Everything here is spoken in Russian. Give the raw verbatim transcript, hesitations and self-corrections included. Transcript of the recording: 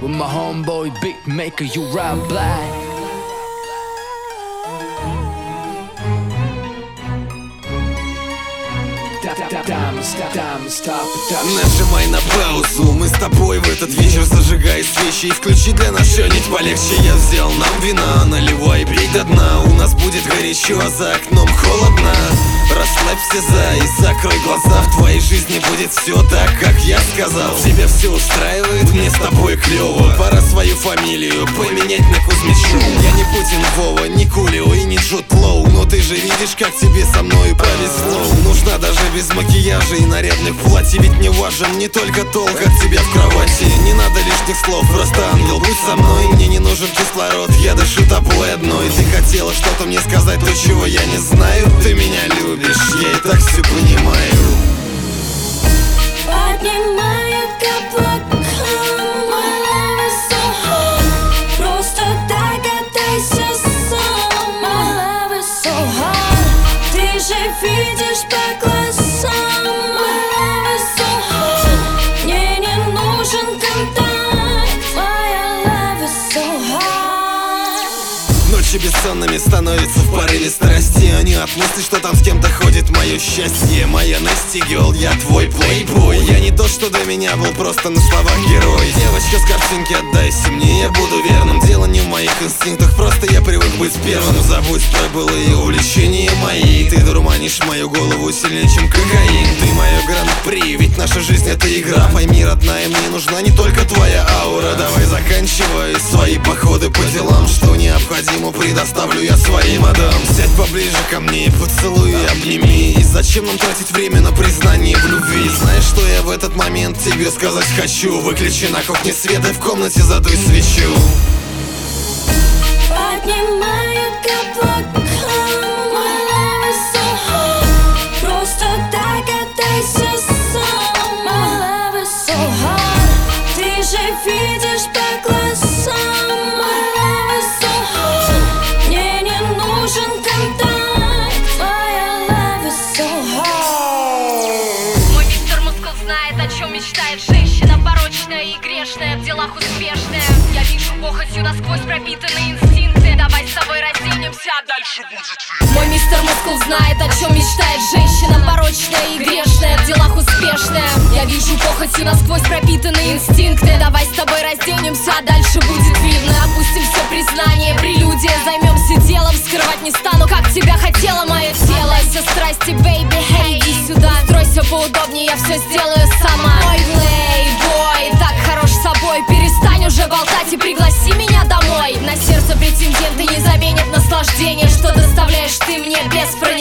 with my homeboy Big Maker, you ride black. Нажимай на паузу, мы с тобой в этот вечер зажигай свечи и включи для нас что-нибудь полегче. Я взял нам вина, наливай, пей до дна. У нас будет горячо, а за окном холодно. Расслабься, за и закрой глаза. В твоей жизни будет все так, как я сказал. Тебя все устраивает, мне с тобой клево. Пора свою фамилию поменять на Кузьмичу. Я не Путин Вова, не Кулио и не Джуд Лоу, но ты же видишь, как тебе со мной повезло. Нужна даже без макияжа и нарядных платьев. Ведь мне важен не только толк от тебя в кровати. Не надо лишних слов, просто ангел, будь со мной. Мне не нужен кислород, я дышу тобой одной. Ты хотела что-то мне сказать, то чего я не знаю. Ты меня любишь, я и так все понимаю. Поднимает каблуком, my love is so hot. Просто догадайся сам, my love is so hot. Ты же видишь по глазам, my love is so hot. Мне не нужен контакт, my love is so hot. Ночи бессонными становятся в порыве страсти, а не от мысли, что там с кем-то ходит мое счастье. Моя Насти Гёрл, я твой плейбой. Я не тот, что до меня был просто на словах герой. Девочка с картинки, отдайся мне, я буду верным. Дело не в моих инстинктах, просто я привык быть первым. Забудь про былые увлечения мои. Ты дурманишь мою голову сильнее, чем кокаин. Ты мое гран-при, ведь наша жизнь это игра. Пойми, родная, мне нужна не только твоя аура. Давай заканчивай свои походы по делам. Что необходимо, предоставлю я своей мадам. Сядь поближе ко мне, поцелуй и обними. И зачем нам тратить время на признание в любви? Знаешь, что я в этот момент тебе сказать хочу? Выключи на кухне свет и в комнате задуй свечу. Поднимает каблуком, my love is so hot. Просто догадайся сам, my love is so hot. Ты же видишь по глазам, my love is so hot. Мне не нужен контакт, my love is so hot. Мой мистер Мускул знает, о чем мечтает женщина, порочная и грешная, в делах успешная. Я вижу похотью насквозь пропитанные инстинкты. Давай с тобой разденемся, а дальше будет. Мой мистер Мускул знает, о чем мечтает женщина, порочная и грешная, в делах успешная. Я вижу похотью насквозь пропитанные инстинкты. Давай с тобой разденемся, а дальше будет видно. Опустим все признание, прелюдия, займемся делом. Скрывать не стану, как тебя хотело мое тело. Все страсти, бейби, хей, иди сюда. Устройся поудобнее, я все сделаю сама. Ой, плейбой, так хорош собой. Перестань уже болтать и пригласи меня домой. На сердце претенденты не заменят наслаждение, что доставляешь ты мне без пронятия.